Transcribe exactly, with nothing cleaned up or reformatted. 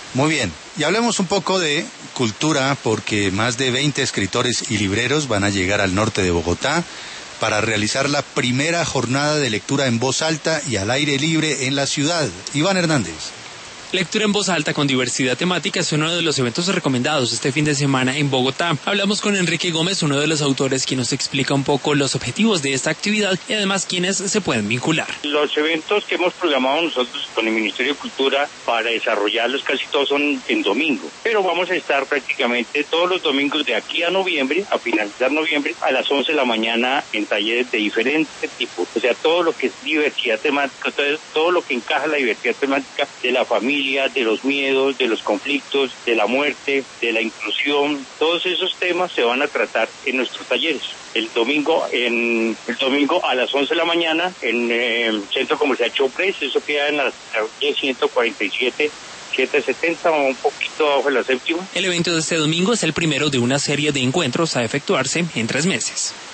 Muy bien, y hablemos un poco de cultura, porque más de veinte escritores y libreros van a llegar al norte de Bogotá para realizar la primera jornada de lectura en voz alta y al aire libre en la ciudad. Iván Hernández. Lectura en voz alta con diversidad temática es uno de los eventos recomendados este fin de semana en Bogotá. Hablamos con Enrique Gómez, uno de los autores, quien nos explica un poco los objetivos de esta actividad y además quiénes se pueden vincular. Los eventos que hemos programado nosotros con el Ministerio de Cultura para desarrollarlos casi todos son en domingo, pero vamos a estar prácticamente todos los domingos de aquí a noviembre, a finalizar noviembre, a las once de la mañana en talleres de diferentes tipos. O sea, todo lo que es diversidad temática, todo, todo lo que encaja la diversidad temática de la familia, de los miedos, de los conflictos, de la muerte, de la inclusión, todos esos temas se van a tratar en nuestros talleres. El domingo, en el domingo a las once de la mañana en el eh, Centro Comercial Chopres, eso queda en la calle ciento cuarenta y siete, setecientos setenta o un poquito abajo de la séptima. El evento de este domingo es el primero de una serie de encuentros a efectuarse en tres meses.